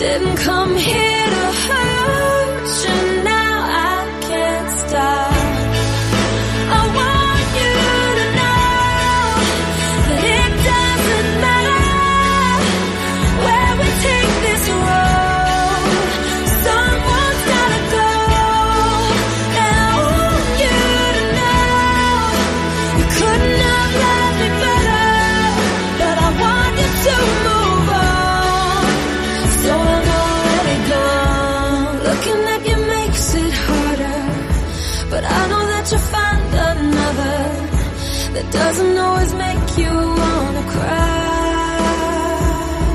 Didn't come here to hurt you, now I can't stop. I want you to know that it doesn't matter where we take this road, someone's gotta go. And I want you to know you couldn't have loved me better, but I want you to move on. So I'm already gone. Looking at you makes it harder, but I know that you'll find another that doesn't always make you wanna cry.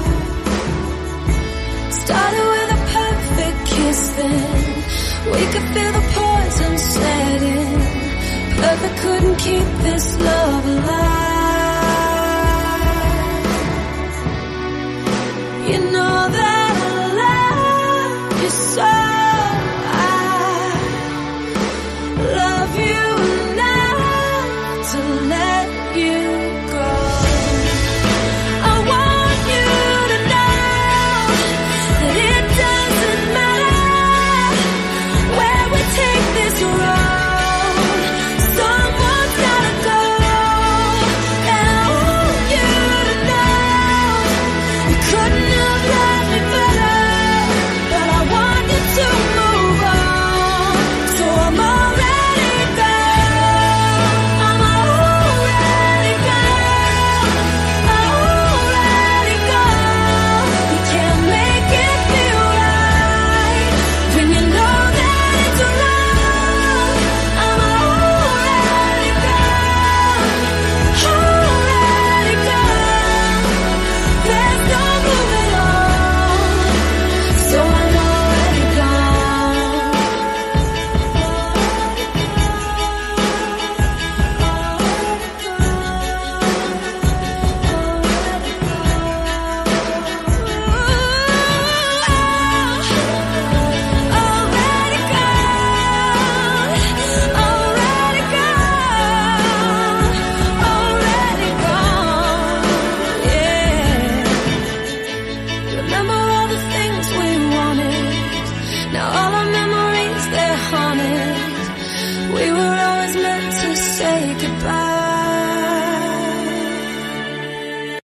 Started with a perfect kiss, then we could feel the poison setting. Perfect couldn't keep this love alive. You know that